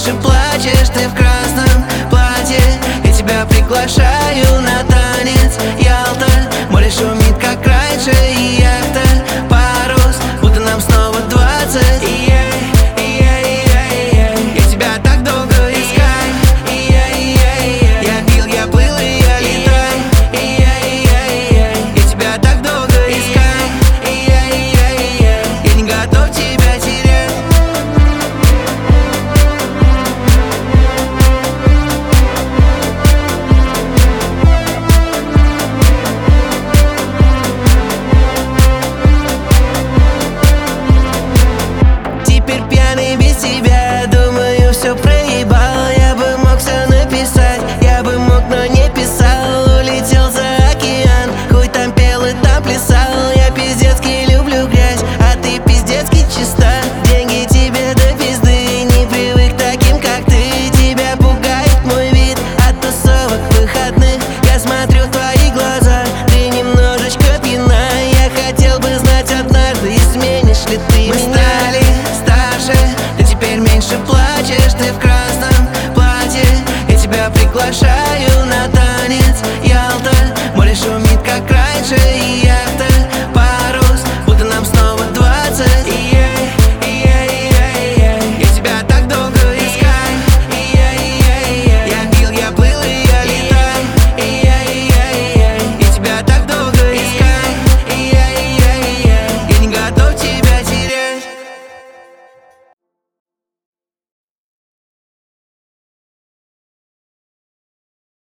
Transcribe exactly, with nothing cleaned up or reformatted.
меньше плачешь. Ты в красном платье, я тебя приглашаю на танец. Ялта, море шумит, как раньше, и яхта, парус, будто нам снова двадцать. Я тебя так долго искал, я пил, я плыл и я летал. Я тебя так долго искал, я не готов тебя терять. Теперь пьяный без тебя, думаю, все проебал. Я бы мог все написать, я бы мог, но не писал. Улетел за океан, хуй там пел и там плясал. Я пиздецки люблю грязь, а ты пиздецки чиста. Деньги тебе до пизды, не привык таким, как ты. Тебя пугает мой вид от тусовок выходных. Я смотрю в твои глаза, ты немножечко пьяна. Я хотел бы знать однажды, изменишь ли ты меня. Мы стали старше, ты теперь меньше плачешь. Ты в